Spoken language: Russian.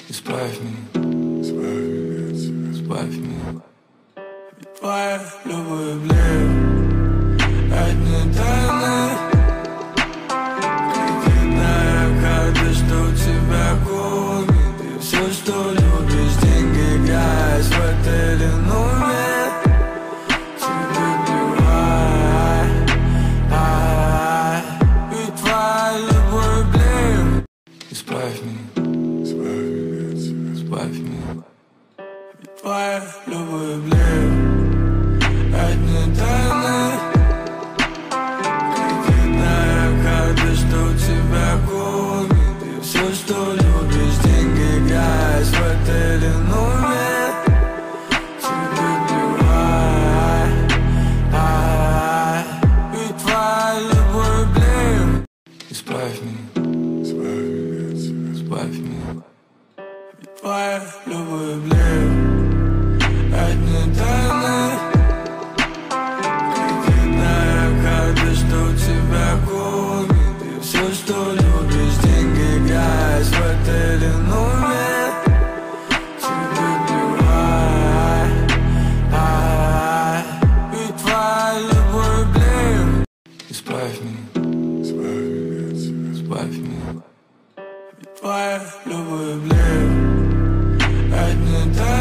Избавь меня, избавь меня. Твоя любовь блин, одни тайны. Кредитная карта, что тебя кормит. И все, что любишь, деньги, грязь в отеле номер. Тебе плевать, ведь твоя любовь блин. Избавь меня, избавь меня. Твоя любовь блин, одни тайны. Кредитная карта, что тебя кормит. И все, что любишь, деньги, грязь в отеле номер. Тебе плевать, ведь твоя любовь блин. Избавь меня, избавь меня. Твоя любовь блин, одни тайны. Кредитная карта, что тебя кормит. И все, что любишь, деньги, грязь в отеле номер. Тебе плевать, ведь твоя любовь блин. Избавь меня, избавь меня. Твоя любовь блин, одни тайны.